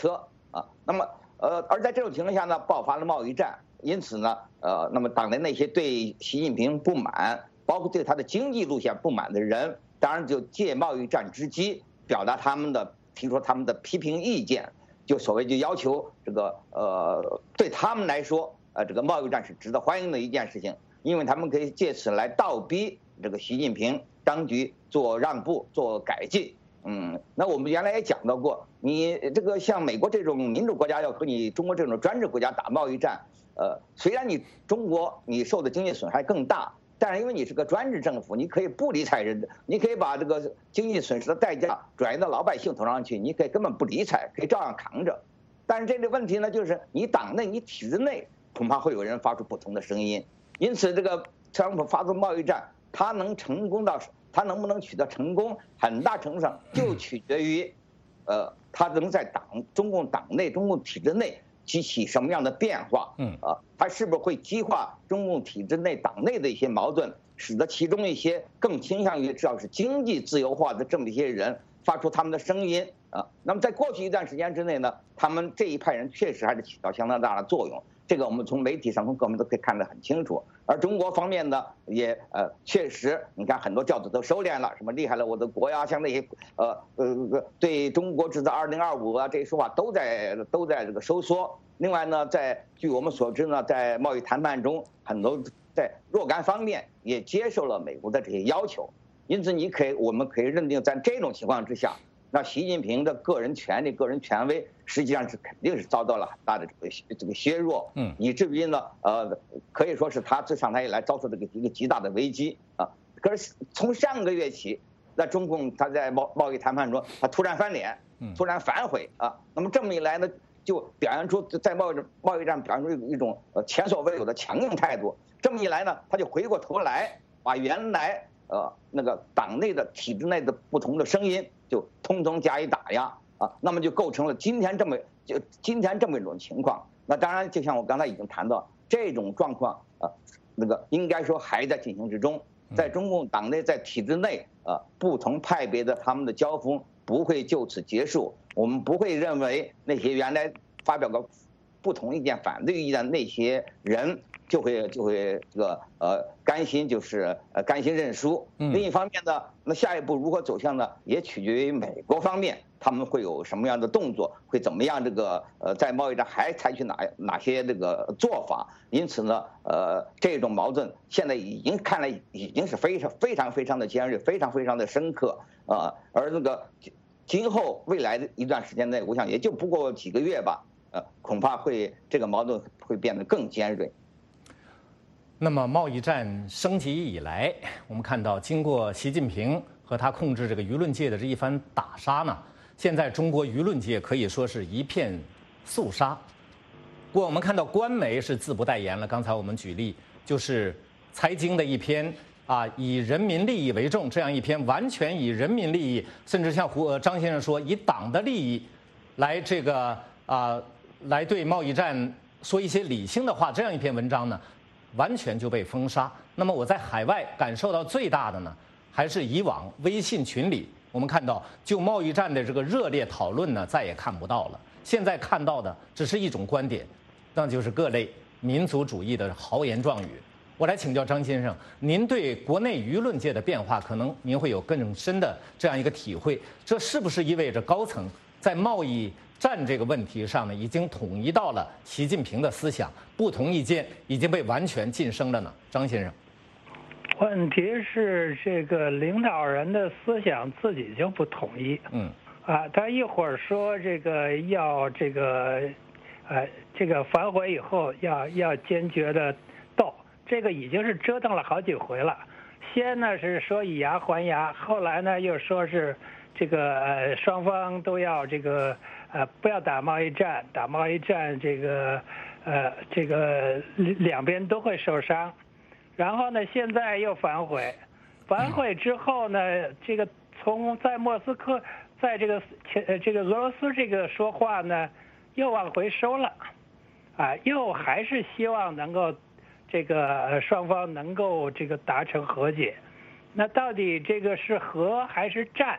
啊。那么呃，而在这种情况下呢，爆发了贸易战，因此呢，呃，那么党内那些对习近平不满，包括对他的经济路线不满的人，当然就借贸易战之机表达他们的提出他们的批评意见，就所谓就要求这个呃，对他们来说，呃，这个贸易战是值得欢迎的一件事情，因为他们可以借此来倒逼这个习近平当局做让步、做改进。嗯，那我们原来也讲到过，你这个像美国这种民主国家要和你中国这种专制国家打贸易战，呃，虽然你中国你受的经济损害更大，但是因为你是个专制政府，你可以不理睬人，你可以把这个经济损失的代价转移到老百姓头上去，你可以根本不理睬，可以照样扛着。但是这个问题呢，就是你党内、你体制内恐怕会有人发出不同的声音，因此这个特朗普发动贸易战，他能成功到。他能不能取得成功，很大程度上就取决于，呃，他能在党中共党内、中共体制内激起什么样的变化？嗯啊，他是不是会激化中共体制内、党内的一些矛盾，使得其中一些更倾向于至少是经济自由化的这么一些人发出他们的声音啊？那么在过去一段时间之内呢，他们这一派人确实还是起到相当大的作用。这个我们从媒体上、从各方面都可以看得很清楚，而中国方面呢，也呃确实，你看很多调子都收敛了，什么厉害了我的国呀，像那些呃呃对中国制造二零二五啊这些说法都在都在这个收缩。另外呢，在据我们所知呢，在贸易谈判中，很多在若干方面也接受了美国的这些要求，因此你可以我们可以认定，在这种情况之下，那习近平的个人权利、个人权威，实际上是肯定是遭到了很大的这个这个削弱，嗯，以至于呢，呃，可以说是他自上台以来遭受这个一个极大的危机啊。可是从上个月起，在中共他在贸贸易谈判中，他突然翻脸，突然反悔啊。那么这么一来呢，就表现出在贸易贸易战表现出一种呃前所未有的强硬态度。这么一来呢，他就回过头来把原来呃那个党内的体制内的不同的声音。就通通加以打压啊，那么就构成了今天这么就今天这么一种情况。那当然，就像我刚才已经谈到，这种状况啊，那个应该说还在进行之中。在中共党内，在体制内啊，不同派别的他们的交锋不会就此结束。我们不会认为那些原来发表过不同意见、反对意见的那些人就会就会这个呃甘心就是呃甘心认输。另一方面呢，那下一步如何走向呢，也取决于美国方面他们会有什么样的动作，会怎么样这个呃在贸易战还采取哪哪些这个做法。因此呢，呃这种矛盾现在已经看来已经是非常非常非常的尖锐，非常非常的深刻啊、呃。而那个今后未来的一段时间内，我想也就不过几个月吧，呃恐怕会这个矛盾会变得更尖锐。 那么贸易战升级以来，我们看到经过习近平和他控制这个舆论界的这一番打杀呢，现在中国舆论界可以说是一片肃杀。不过我们看到官媒是自不代言了，刚才我们举例就是财经的一篇啊，以人民利益为重这样一篇，完全以人民利益，甚至像胡张先生说以党的利益来这个啊来对贸易战说一些理性的话，这样一篇文章呢，完全就被封杀。那么我在海外感受到最大的呢，还是以往微信群里我们看到就贸易战的这个热烈讨论呢，再也看不到了。现在看到的只是一种观点，那就是各类民族主义的豪言壮语。我来请教张先生，您对国内舆论界的变化，可能您会有更深的这样一个体会，这是不是意味着高层在贸易战这个问题上呢，已经统一到了习近平的思想，不同意见已经被完全晋升了呢？张先生， 问题是这个领导人的思想自己就不统一。嗯，啊，他一会儿说这个要这个，呃，这个反悔以后要要坚决的斗，这个已经是折腾了好几回了。先呢是说以牙还牙，后来呢又说是这个呃双方都要这个。呃，不要打贸易战，打贸易战，这个，呃，这个两边都会受伤。然后呢，现在又反悔，反悔之后呢，这个从在莫斯科，在这个呃这个俄罗斯这个说话呢，又往回收了，啊，又还是希望能够这个双方能够这个达成和解。那到底这个是和还是战？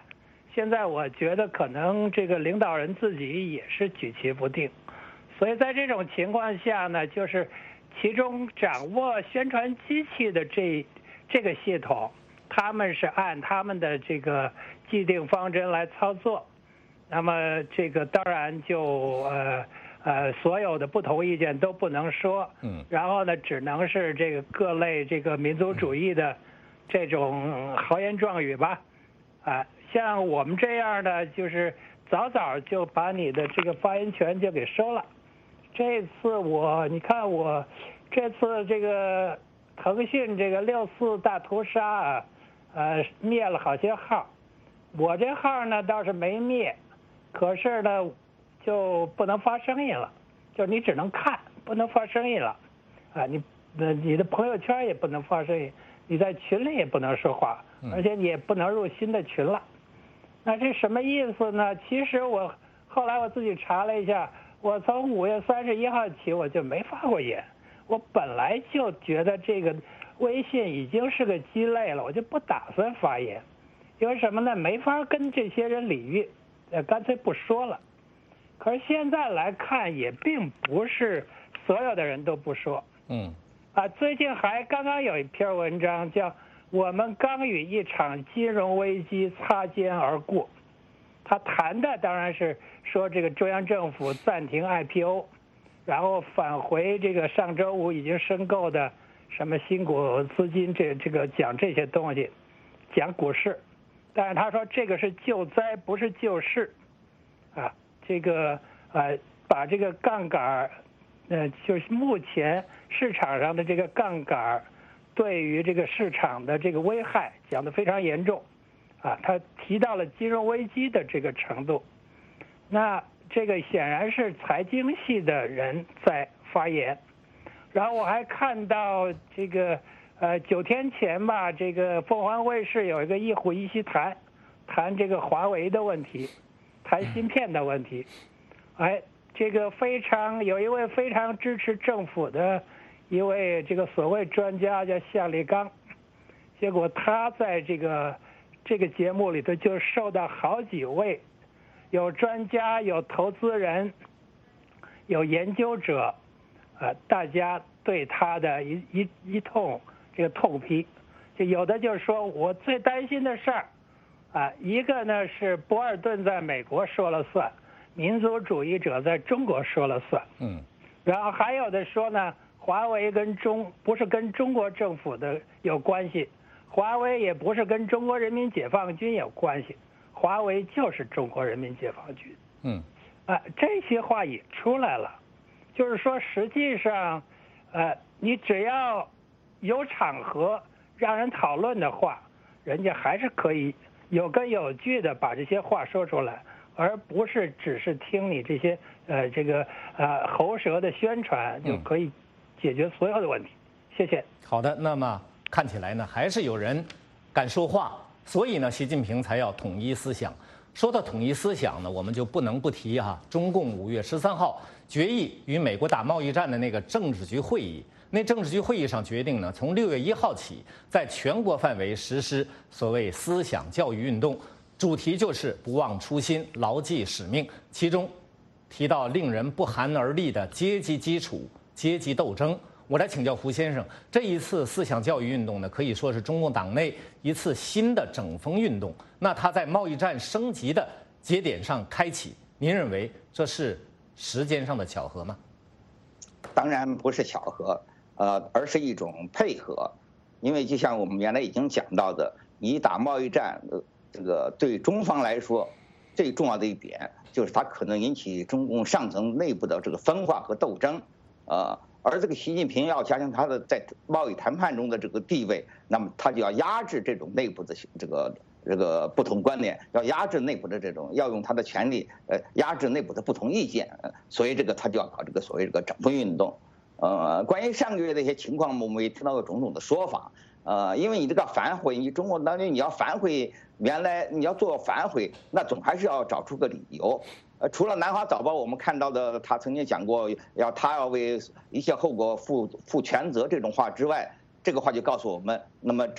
现在我觉得可能这个领导人自己也是举棋不定，所以在这种情况下呢，就是其中掌握宣传机器的这这个系统，他们是按他们的这个既定方针来操作，那么这个当然就呃呃所有的不同意见都不能说，嗯，然后呢，只能是这个各类这个民族主义的这种豪言壮语吧，啊，像我们这样的就是早早就把你的这个发言权就给收了。这次我你看我这次这个腾讯这个六四大屠杀啊，呃灭了好些号，我这号呢倒是没灭，可是呢就不能发声音了，就你只能看，不能发声音了，啊，你你的朋友圈也不能发声音，你在群里也不能说话，而且你也不能入新的群了。那这什么意思呢？其实我后来我自己查了一下，我从五月三十一号起我就没发过言。我本来就觉得这个微信已经是个鸡肋了，我就不打算发言，因为什么呢？没法跟这些人理喻，呃，干脆不说了。可是现在来看，也并不是所有的人都不说。 嗯。 啊，最近还刚刚有一篇文章叫《我们刚与一场金融危机擦肩而过》，他谈的当然是说这个中央政府暂停 I P O。然后返回这个上周五已经申购的什么新股资金，这这个讲这些东西，讲股市，但是他说这个是救灾不是救市，啊，这个呃把这个杠杆，呃就是目前市场上的这个杠杆对于这个市场的这个危害讲得非常严重，啊，他提到了金融危机的这个程度，那。这个显然是财经系的人在发言，然后我还看到这个呃九天前吧，这个凤凰卫视有一个一虎一席谈，谈这个华为的问题，谈芯片的问题，哎，这个非常有一位非常支持政府的一位这个所谓专家叫向立刚，结果他在这个这个节目里头就受到好几位。有专家，有投资人，有研究者，呃，大家对他的一一一通这个痛批，就有的就是说我最担心的事儿，啊，一个呢是博尔顿在美国说了算，民族主义者在中国说了算， 嗯， 然后还有的说呢，华为跟中不是跟中国政府的有关系，华为也不是跟中国人民解放军有关系。华为就是中国人民解放军， 嗯， 啊，这些话也出来了，就是说，实际上，呃，你只要有场合让人讨论的话，人家还是可以有根有据的把这些话说出来，而不是只是听你这些呃这个呃喉舌的宣传就可以解决所有的问题。谢谢。 好的，那么看起来呢，还是有人敢说话。所以呢，习近平才要统一思想。说到统一思想呢，我们就不能不提哈、啊，中共五月十三号决议与美国打贸易战的那个政治局会议。那政治局会议上决定呢，从六月一号起，在全国范围实施所谓思想教育运动，主题就是不忘初心，牢记使命。其中提到令人不寒而栗的阶级基础、阶级斗争。我来请教胡先生，这一次思想教育运动呢，可以说是中共党内一次新的整风运动。那它在贸易战升级的节点上开启，您认为这是时间上的巧合吗？ 当然不是巧合，呃，而是一种配合。因为就像我们原来已经讲到的，你打贸易战，呃，这个对中方来说最重要的一点就是它可能引起中共上层内部的这个分化和斗争，呃。而这个习近平要加强他的在贸易谈判中的这个地位，那么他就要压制这种内部的这个这个不同观点，要压制内部的这种，要用他的权力呃压制内部的不同意见，所以这个他就要搞这个所谓这个整风运动。呃，关于上个月的一些情况，我们也听到过种种的说法。呃，因为你这个反悔，你中国当局你要反悔，原来你要做反悔，那总还是要找出个理由。呃，除了南华早报我们看到的，他曾经讲过要他要为一切后果负负全责这种话之外，这个话就告诉我们，那么这个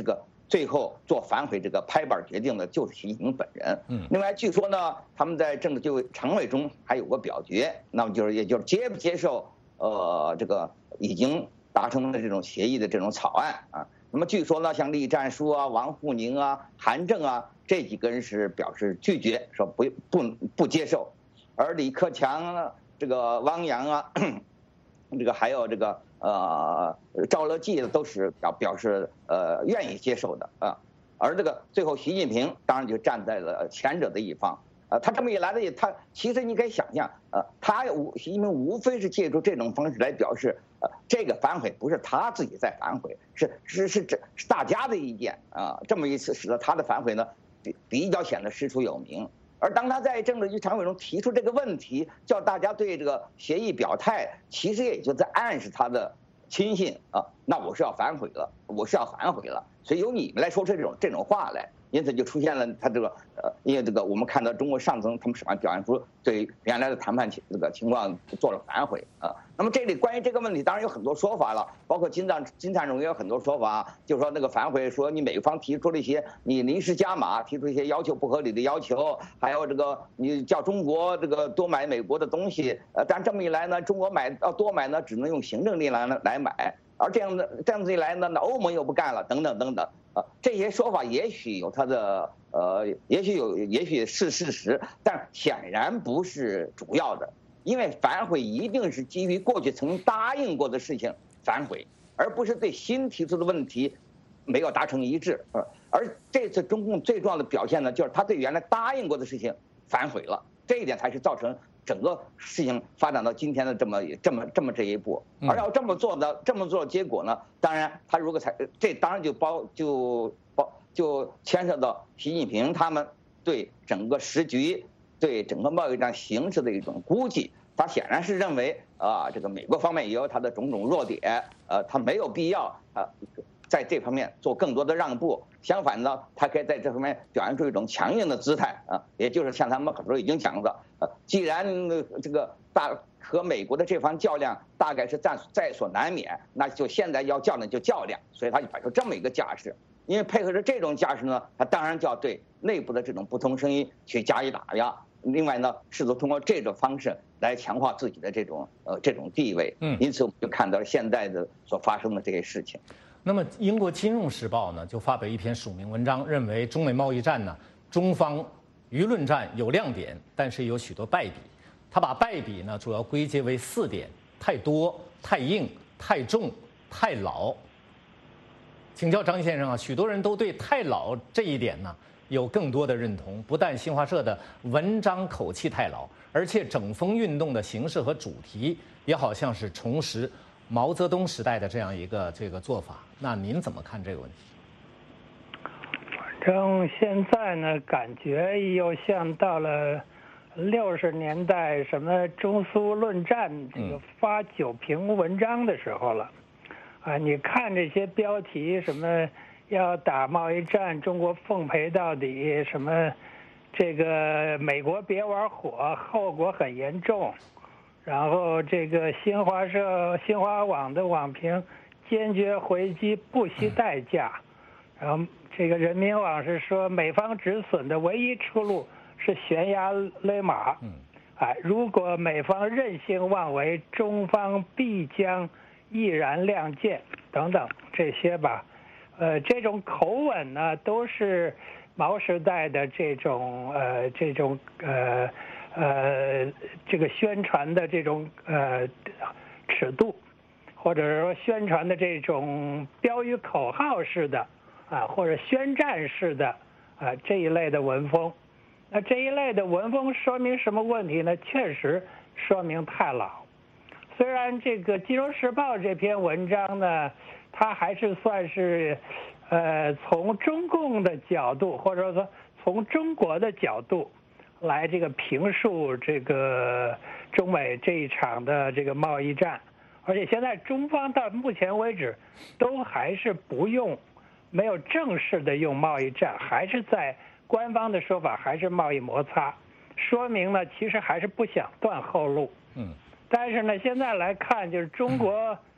最后做反悔这个拍板决定的就是习近平本人。嗯，另外据说呢，他们在政治就常委中还有个表决，那么就是也就是接不接受呃这个已经达成的这种协议的这种草案啊。那么据说呢，像栗战书啊、王沪宁啊、韩正啊这几个人是表示拒绝，说不不不接受，而李克强、这个汪洋啊，这个还有这个。呃，赵乐际都是表表示呃愿意接受的啊，而这个最后习近平当然就站在了前者的一方。呃，他这么一来呢，他其实你可以想象，呃，他无习近平无非是借助这种方式来表示，呃，这个反悔不是他自己在反悔，是是是这是大家的意见啊。这么一次使得他的反悔呢比比较显得师出有名。而当他在政治局常委中提出这个问题，叫大家对这个协议表态，其实也就在暗示他的亲信啊，那我是要反悔了，我是要反悔了，所以由你们来说出这种这种话来，因此就出现了他这个呃，因为这个我们看到中国上层他们审判表现出对原来的谈判情这个情况做了反悔啊。那么这里关于这个问题，当然有很多说法了，包括金赞金灿荣也有很多说法，就说那个反悔，说你美方提出了一些你临时加码，提出一些要求不合理的要求，还有这个你叫中国这个多买美国的东西，呃，但这么一来呢，中国买要多买呢，只能用行政力来来买，而这样的这样子一来呢，那欧盟又不干了，等等等等。啊，这些说法也许有它的呃，也许有，也许是事实，但显然不是主要的，因为反悔一定是基于过去曾答应过的事情反悔，而不是对新提出的问题没有达成一致。而这次中共最重要的表现呢，就是他对原来答应过的事情反悔了，这一点才是造成整个事情发展到今天的这么这么这么这一步。而要这么做的这么做的结果呢，当然他如果才这当然就包就包就牵涉到习近平他们对整个时局、对整个贸易战形势的一种估计。他显然是认为啊，这个美国方面也有他的种种弱点，呃，他没有必要啊在这方面做更多的让步。相反呢，他可以在这方面表现出一种强硬的姿态啊，也就是像他们很多已经讲的，呃，既然这个大和美国的这方较量大概是在在所难免，那就现在要较量就较量，所以他就摆出这么一个架势。因为配合着这种架势呢，他当然就要对内部的这种不同声音去加以打压。另外呢，试图通过这种方式来强化自己的这种呃这种地位。嗯，因此我们就看到了现在的所发生的这些事情。 那么，英国《金融时报》呢就发表一篇署名文章，认为中美贸易战呢，中方舆论战有亮点，但是有许多败笔。他把败笔呢主要归结为四点：太多、太硬、太重、太老。请教张先生啊，许多人都对太老这一点呢有更多的认同。不但新华社的文章口气太老，而且整风运动的形式和主题也好像是重拾毛泽东时代的这样一个这个做法。那您怎么看这个问题？ 反正现在呢，感觉又像到了六十年代什么中苏论战这个发酒瓶文章的时候了。啊，你看这些标题，什么要打贸易战，中国奉陪到底，什么这个美国别玩火，后果很严重。然后这个新华社、新华网的网评坚决回击，不惜代价。然后这个人民网是说，美方止损的唯一出路是悬崖勒马。嗯，哎，如果美方任性妄为，中方必将毅然亮剑等等这些吧。呃，这种口吻呢，都是毛时代的这种呃这种呃呃这个宣传的这种呃尺度，或者说宣传的这种标语口号式的啊，或者宣战式的啊这一类的文风。那这一类的文风说明什么问题呢？确实说明太老。虽然这个《金融时报》这篇文章呢，它还是算是，呃，从中共的角度，或者说从中国的角度来这个评述这个中美这一场的这个贸易战，而且现在中方到目前为止都还是不用，没有正式的用贸易战，还是在官方的说法还是贸易摩擦，说明呢其实还是不想断后路。嗯。但是呢，现在来看，就是中国，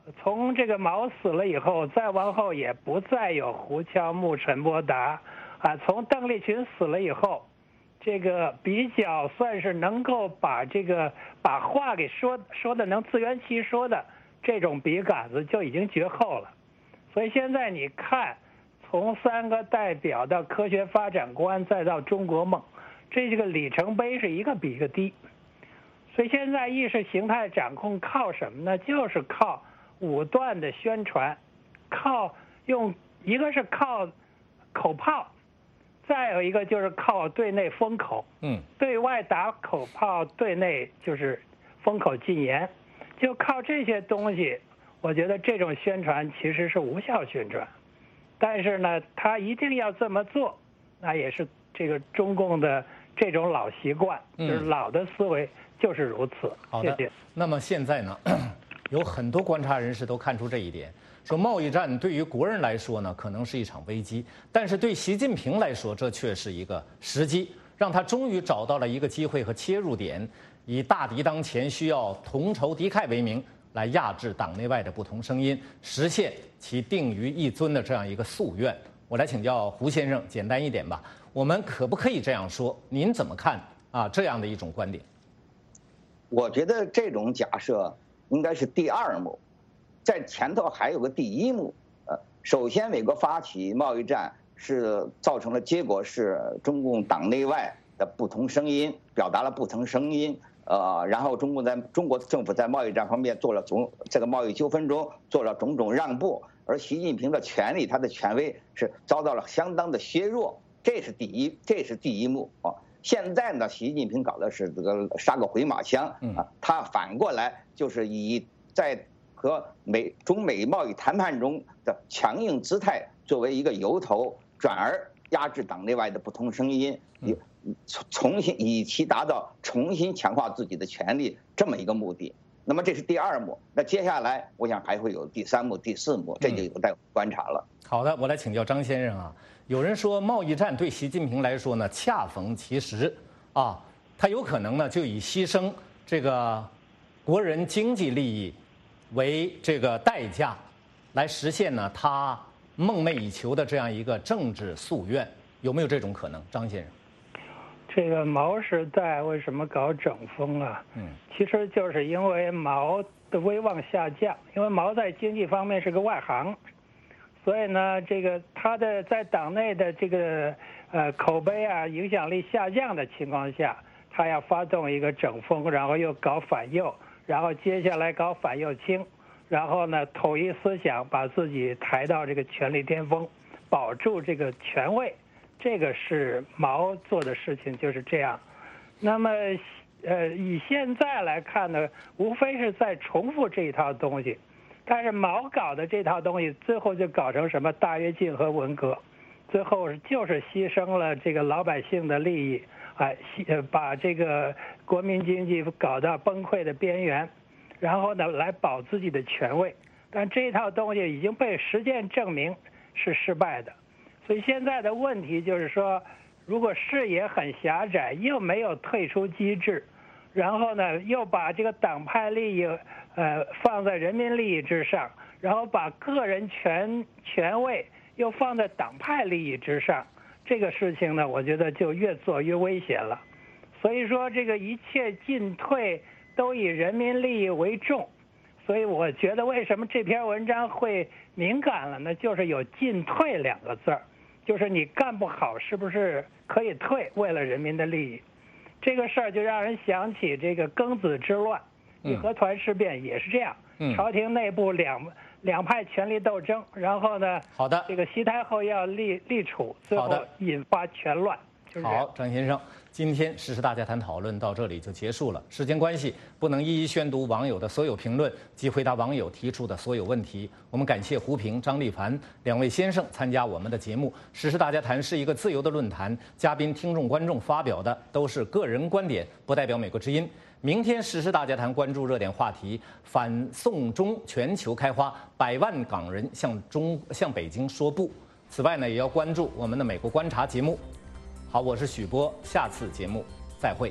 从这个毛死了以后，再往后也不再有胡乔木、陈伯达，啊，从邓丽群死了以后，这个比较算是能够把这个把话给说说的能自圆其说的这种笔杆子就已经绝后了。所以现在你看，从三个代表到科学发展观，再到中国梦，这个里程碑是一个比一个低。所以现在意识形态掌控靠什么呢？就是靠武断的宣传，靠用一个是靠口炮，再有一个就是靠对内封口。 嗯， 对外打口炮，对内就是封口禁言，就靠这些东西。我觉得这种宣传其实是无效宣传，但是呢，他一定要这么做，那也是这个中共的这种老习惯，就是老的思维就是如此。 好的， 谢谢。 那么现在呢？有很多观察人士都看出这一点，说贸易战对于国人来说呢，可能是一场危机，但是对习近平来说，这却是一个时机，让他终于找到了一个机会和切入点，以大敌当前，需要同仇敌忾为名，来压制党内外的不同声音，实现其定于一尊的这样一个夙愿。我来请教胡先生，简单一点吧，我们可不可以这样说？您怎么看啊？这样的一种观点？ 我觉得这种假设应该是第二幕，在前头还有个第一幕。呃，首先美国发起贸易战是造成了结果是中共党内外的不同声音表达了不同声音，呃，然后中共在中国政府在贸易战方面做了种这个贸易纠纷中做了种种让步，而习近平的权力他的权威是遭到了相当的削弱，这是第一，这是第一幕啊。现在呢，习近平搞的是这个杀个回马枪啊，他反过来就是以在和美中美贸易谈判中的强硬姿态作为一个由头，转而压制党内外的不同声音，以重新以其达到重新强化自己的权利这么一个目的。那么这是第二幕，那接下来我想还会有第三幕、第四幕，这就有待观察了。 好的，我来请教张先生啊。有人说贸易战对习近平来说呢，恰逢其时，啊，他有可能呢就以牺牲这个国人经济利益为这个代价，来实现呢他梦寐以求的这样一个政治夙愿，有没有这种可能，张先生？ 这个毛时代为什么搞整风啊？嗯，其实就是因为毛的威望下降，因为毛在经济方面是个外行。所以呢，这个他的在党内的这个呃口碑啊、影响力下降的情况下，他要发动一个整风，然后又搞反右，然后接下来搞反右倾，然后呢统一思想，把自己抬到这个权力巅峰，保住这个权位，这个是毛做的事情，就是这样。那么呃以现在来看呢，无非是在重复这一套东西。但是毛搞的这套东西，最后就搞成什么大跃进和文革，最后就是牺牲了这个老百姓的利益，啊，把这个国民经济搞到崩溃的边缘，然后呢来保自己的权位。但这套东西已经被实践证明是失败的，所以现在的问题就是说，如果视野很狭窄，又没有退出机制，然后呢又把这个党派利益呃，放在人民利益之上，然后把个人权权位又放在党派利益之上，这个事情呢，我觉得就越做越危险了。所以说，这个一切进退都以人民利益为重。所以我觉得，为什么这篇文章会敏感了呢？就是有进退两个字儿，就是你干不好，是不是可以退？为了人民的利益，这个事儿就让人想起这个庚子之乱。义和团事变也是这样，嗯、朝廷内部两两派权力斗争，然后呢， 好的， 这个习太后要立立储，最后引发全乱。就是、 好，张先生，今天时事大家谈讨论到这里就结束了。时间关系，不能一一宣读网友的所有评论及回答网友提出的所有问题。我们感谢胡平、张立凡两位先生参加我们的节目。时事大家谈是一个自由的论坛，嘉宾、听众、观众发表的都是个人观点，不代表美国之音。明天时事大家谈关注热点话题，反送中全球开花，百万港人向中向北京说不。此外呢，也要关注我们的美国观察节目。好，我是许波，下次节目再会。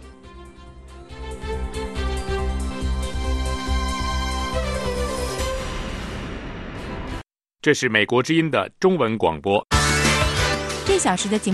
这是美国之音的中文广播。 这小时的节目